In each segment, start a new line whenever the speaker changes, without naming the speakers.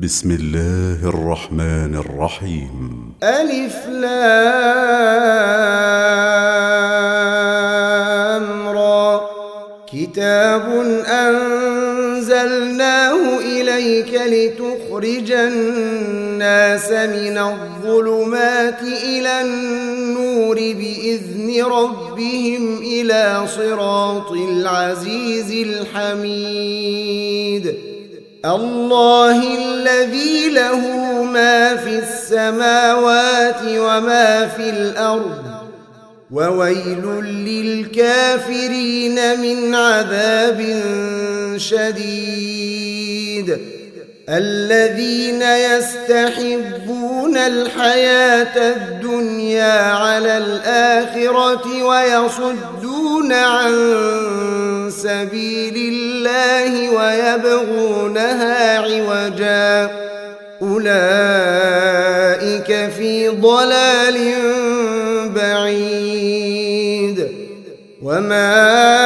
بسم الله الرحمن الرحيم.
ألف لام را كتاب أنزلناه إليك لتخرج الناس من الظلمات إلى النور بإذن ربهم إلى صراط العزيز الحميد. الله الذي له ما في السماوات وما في الأرض وويل للكافرين من عذاب شديد. الذين يستحبون الحياة الدنيا على الآخرة ويصدون عن سبيل الله ويبغونها عوجا أولئك في ضلال بعيد. وما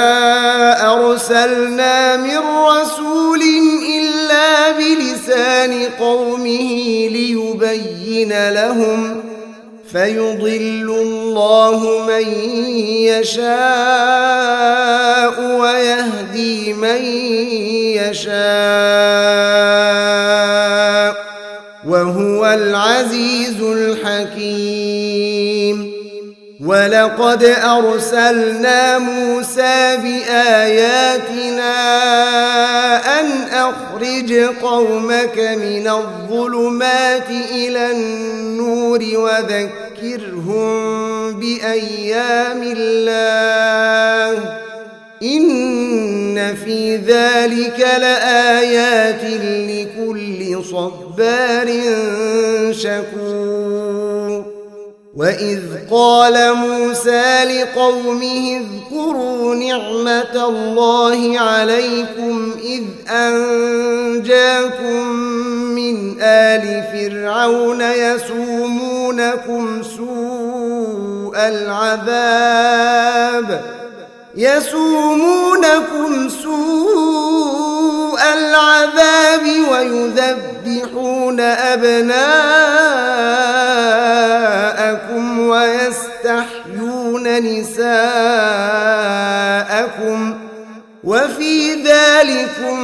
أرسلنا من رسول إلا بلسان قومه ليبين لهم فيضل الله من يشاء ويهدي من يشاء وهو العزيز الحكيم. ولقد أرسلنا موسى بآياتنا أن أخرج قومك من الظلمات إلى النور وذكرهم بأيام الله إن في ذلك لآيات لكل صبار شكور. وإذ قال موسى لقومه اذكروا نعمة الله عليكم إذ أنجاكم من آل فرعون يسومونكم سوء العذاب ويذبحون أبناءكم ويستحيون نساءكم وفي ذلكم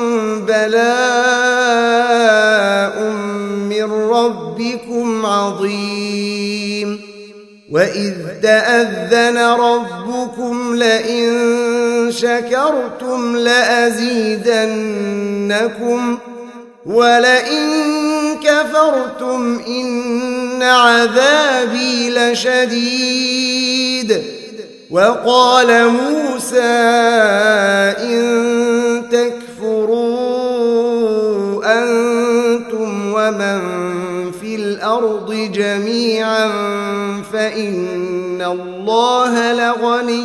بلاء من ربكم عظيم. وإذ تأذن ربكم لئن شكرتم لأزيدنكم ولئن كفرتم إن عذابي لشديد. وقال موسى إن تكفروا أنتم ومن في الأرض جميعا فإن الله لغني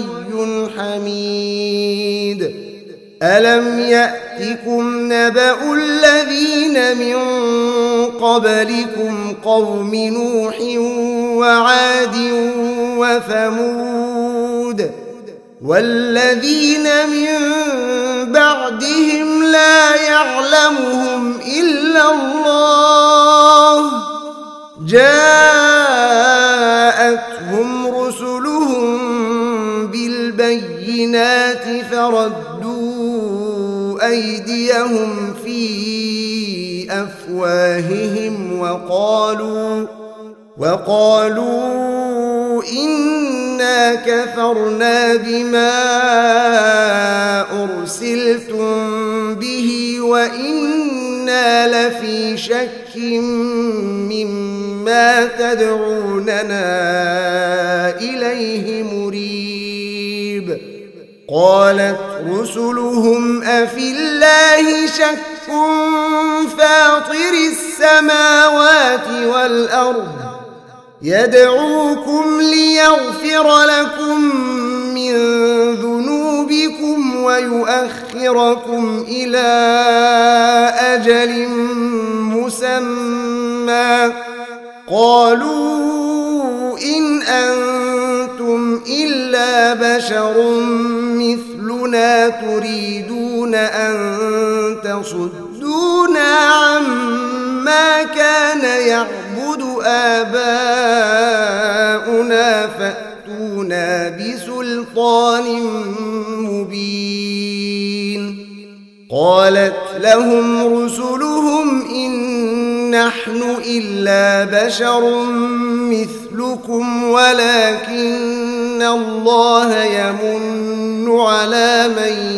حميد. ألم يأتكم نبأ الذين من قبلكم قوم نوح وعاد وثمود والذين من بعدهم لا يعلمهم إلا الله جاءتهم رسلهم بالبينات فردوا أيديهم في أفواههم وقالوا إنا كفرنا بما أرسلتم به وإنا لفي شك مما تدعوننا إليه مريب. قالت رسلهم أفي الله شك فاطر السماوات والأرض يدعوكم ليغفر لكم من ذنوبكم ويؤخركم إلى أجل مسمى قالوا إن أنتم إلا بشر مثلنا تريدون أن تصدونا عما آباؤنا فأتونا بسلطان مبين. قالت لهم رسلهم إن نحن إلا بشر مثلكم ولكن الله يمن على من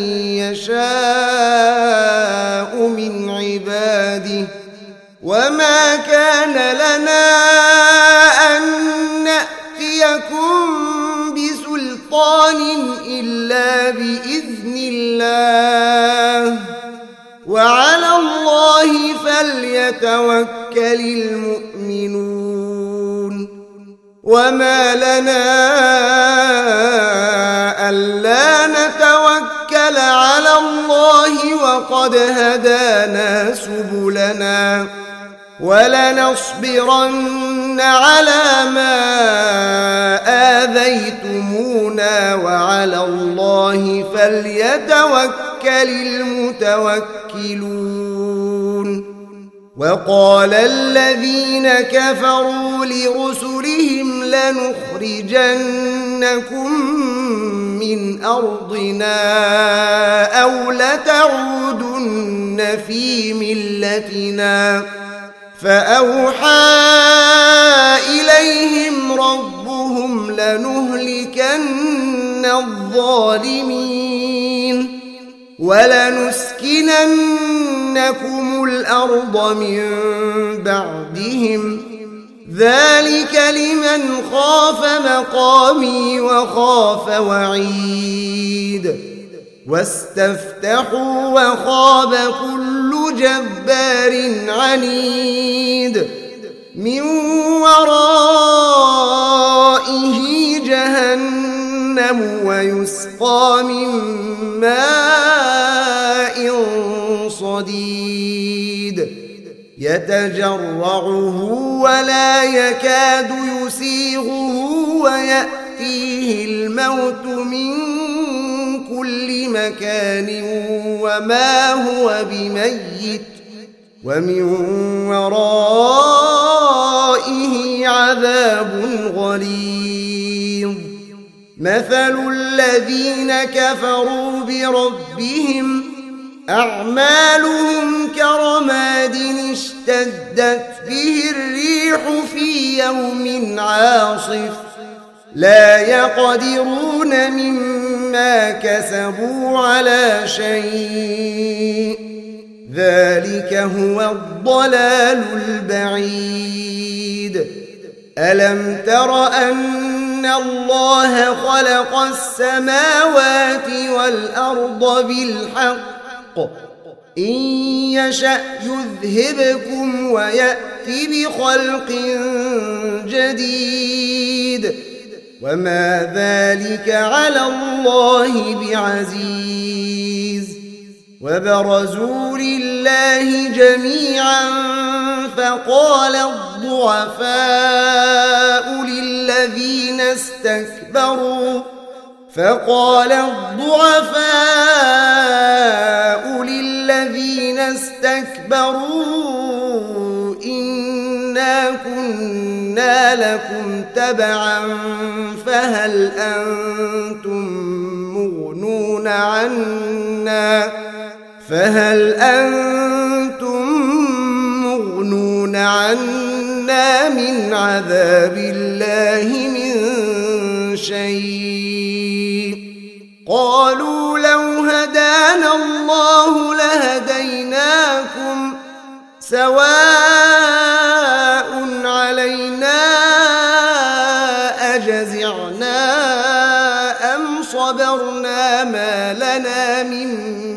يشاء من عباده وما كان لنا أن نأتيكم بسلطان إلا بإذن الله وعلى الله فليتوكل المؤمنون. وما لنا ألا نتوكل على الله وقد هدانا سبلنا ولنصبرن على ما آذيتمونا وعلى الله فليتوكل المتوكلون. وقال الذين كفروا لرسلهم لنخرجنكم من أرضنا أو لتعودن في ملتنا فأوحى إليهم ربهم لنهلكن الظالمين ولنسكننكم الأرض من بعدهم ذلك لمن خاف مقامي وخاف وعيد. واستفتحوا وخاب كل جبار عنيد من ورائه جهنم ويسقى من ماء صديد يتجرعه ولا يكاد يسيغه ويأتيه الموت من كل مكان وما هو بميت ومن ورائه عذاب غليظ. مثل الذين كفروا بربهم أعمالهم كرماد اشتدت به الريح في يوم عاصف لا يقدرون مما كسبوا على شيء ذلك هو الضلال البعيد. ألم تر أن الله خلق السماوات والأرض بالحق إن يشأ يذهبكم ويأتي بخلق جديد وما ذلك على الله بعزيز. وبرزوا لله جميعا فقال الضعفاء للذين استكبروا إنا كنا لكم تبعا فهل أنتم مغنون عنا من عذاب الله من شيء. قالوا لو هدانا الله لهديناكم سواء علينا أجزعنا أم صبرنا ما لنا من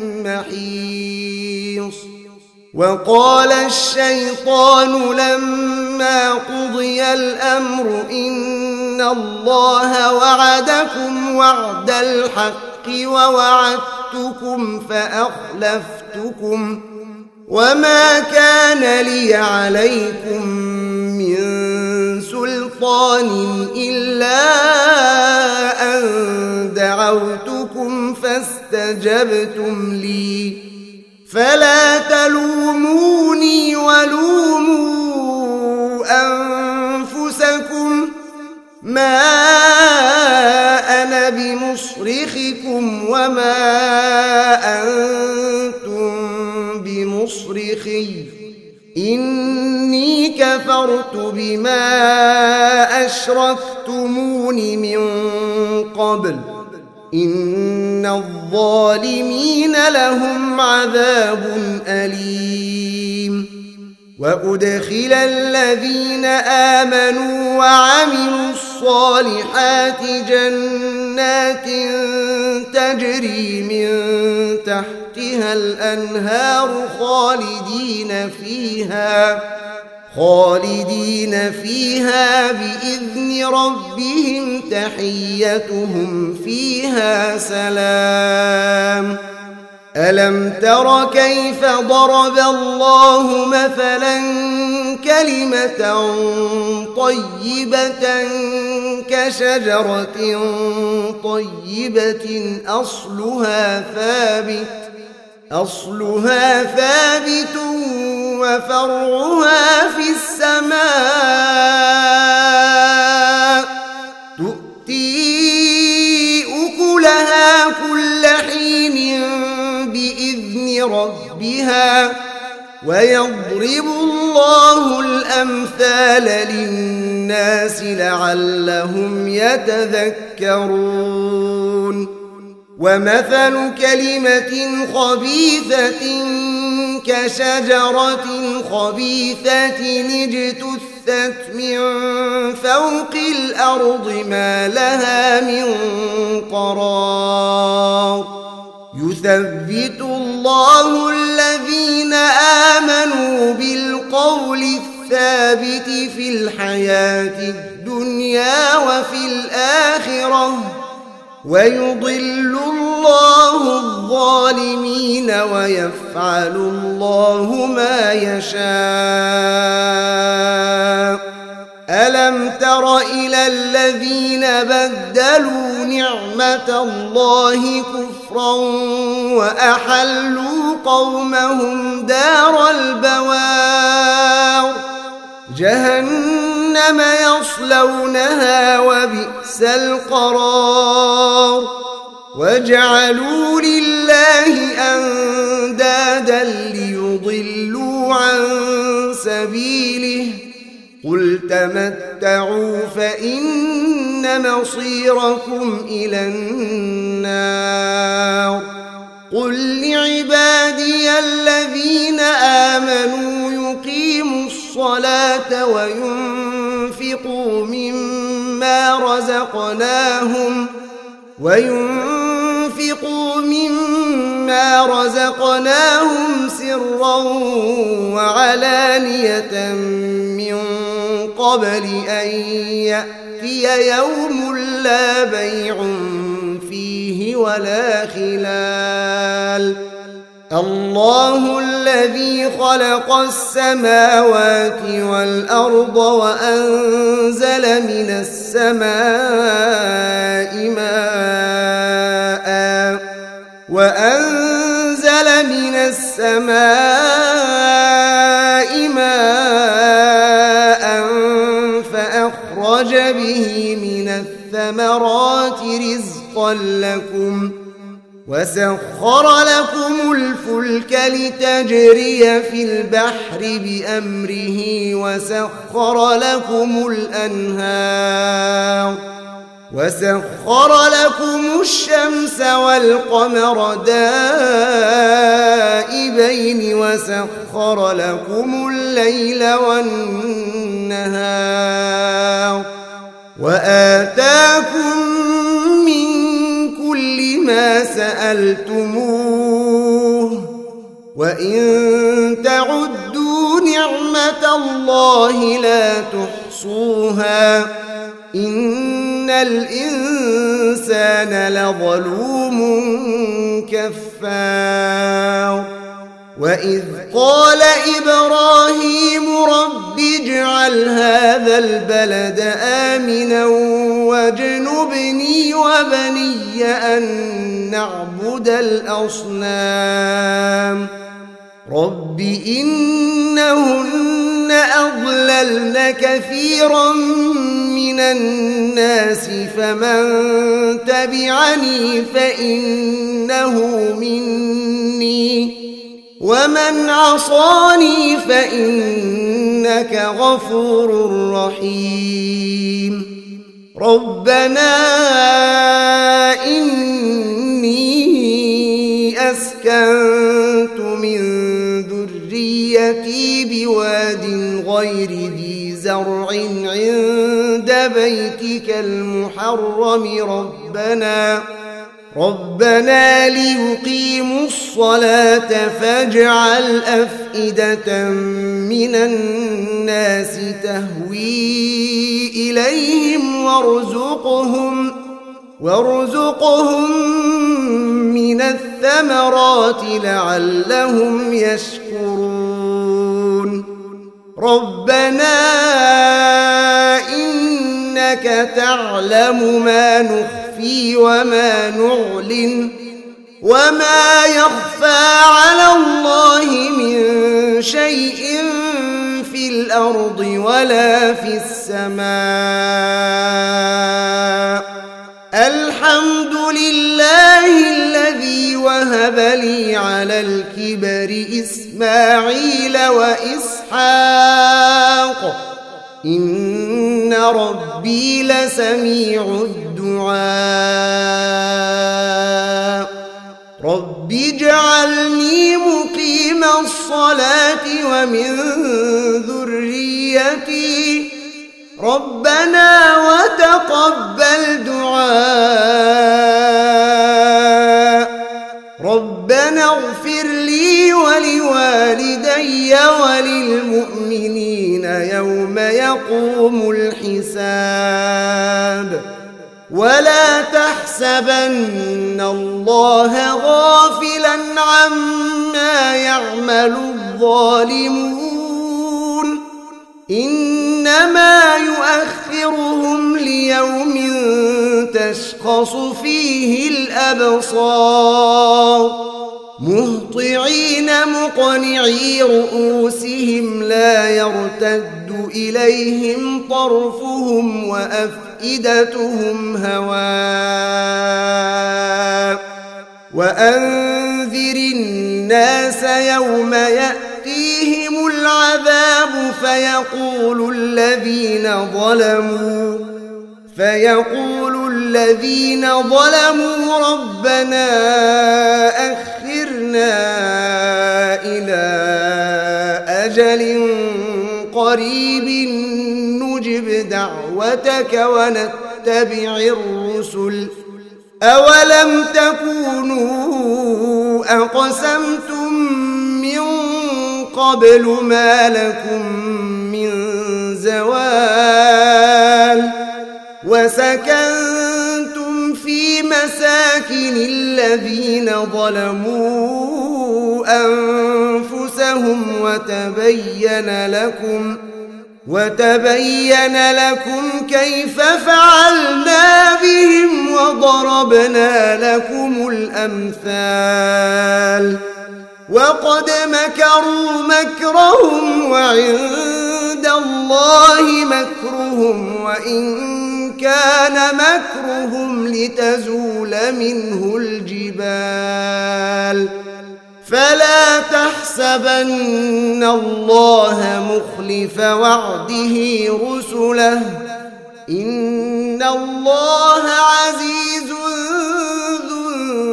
محيص. وقال الشيطان لما قضي الأمر إن الله وعدكم وعد الحق ووعدتكم فأخلفتكم وما كان لي عليكم من سلطان إلا أن دعوتكم فاستجبتم لي فلا تلوموني ولوموا ما أنا بمصرخكم وما أنتم بمصرخي إني كفرت بما أشركتمون من قبل إن الظالمين لهم عذاب أليم وأدخل الذين آمنوا وعملوا الصالحات جنات تجري من تحتها الأنهار خالدين فيها بإذن ربهم تحيتهم فيها سلام ألم تر كيف ضرب الله مثلا كلمة طيبة كشجرة طيبة أصلها ثابت وفرعها في السماء تؤتي أكلها كل حين بإذن ربها ويضرب الله الأمثال للناس لعلهم يتذكرون ومثل كلمة خبيثة كشجرة خبيثة اجتثت من فوق الأرض ما لها من قرار يثبت الله الذين آمنوا بالقول الثابت في الحياة الدنيا وفي الآخرة ويضل الله الظالمين ويفعل الله ما يشاء ألم تر إلى الذين بدلوا نعمة الله كفرا وأحلوا قومهم دار البوار جهنم يصلونها وبئس القرار وجعلوا لله أندادا ليضلوا عن سبيله قل تمتعوا فإن مصيركم إلى النار قل لعبادي الذين آمنوا يقيموا الصلاة وينفقوا مما رزقناهم سرا وعلانية من قبل أن يأتي يوم لا بيع فيه ولا خلال الله الذي خلق السماوات والأرض وأنزل من السماء ماء فأخرج به من الثمرات رزقا لكم وسخر لكم الفلك لتجري في البحر بأمره وسخر لكم الشمس والقمر دائبين وسخر لكم الليل والنهار وآتاكم من كل ما سألتموه وإن تعدوا نعمة الله لا تحصوها إن الإنسان لظلوم كفار وإذ قال إبراهيم رب اجعل هذا البلد آمنا واجنبني وبني أن نعبد الأصنام رب إنهن أضللن كثيرا من من الناس فمن تبعني فإنه مني ومن عصاني فإنك غفور رحيم ربنا إني أسكنت من ذريتي بواد غير ذي زرع عند بيتك المحرم ربنا ليقيموا الصلاة فاجعل أفئدة من الناس تهوي إليهم وارزقهم من الثمرات لعلهم يشكرون ربنا إنك تعلم ما نخفي وما نعلن وما يخفى على الله من شيء في الأرض ولا في السماء الحمد لله الذي وهب لي على الكبر إسماعيل وإسحاق إن ربي لسميع الدعاء رب اجعلني مقيم الصلاة ومن ذريتي ربنا وتقبل دعاء ربنا اغفر لي ولوالدي وللمؤمنين يوم يقوم الحساب ولا تحسبن الله غافلا عما يعمل الظالمون إنما يؤخرهم ليوم تشخص فيه الأبصار مهطعين مقنعي رؤوسهم لا يرتد إليهم طرفهم وأفئدتهم هواء وأنذر الناس يوم يأتيهم العذاب فيقول الذين ظلموا ربنا أخرنا إلى أجل قريب نجب دعوتك ونتبع الرسل أولم تكونوا أقسمتم من قبل ما لكم من زوال وسكنتم في مساكن الذين ظلموا أنفسهم وتبين لكم كيف فعلنا بهم وضربنا لكم الأمثال وقد مكروا مكرهم وعند الله مكرهم وإن كان مكرهم لتزول منه الجبال فلا تحسبن الله مخلف وعده رسله إن الله عزيز ذو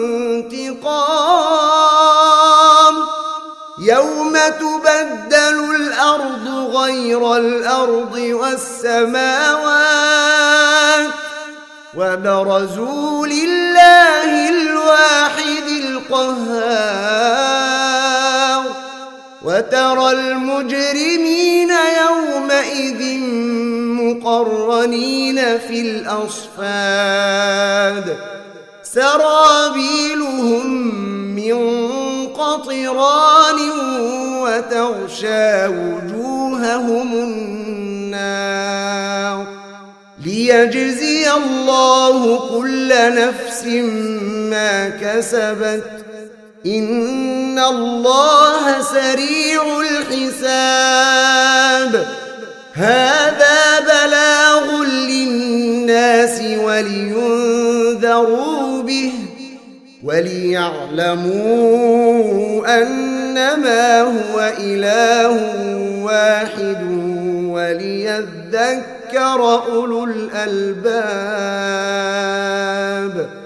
انتقام يوم تبدل الأرض غير الأرض والسماوات وبرزوا لله الواحد القهار وترى المجرمين يومئذ مقرنين في الأصفاد سرابيلهم من قطران وتغشى وجوههم النار ليجزي الله كل نفس ما كسبت إن الله سريع الحساب هذا بلاغ للناس لينذروا به وليعلموا أنما هو إله واحد وليذكر أولو الألباب.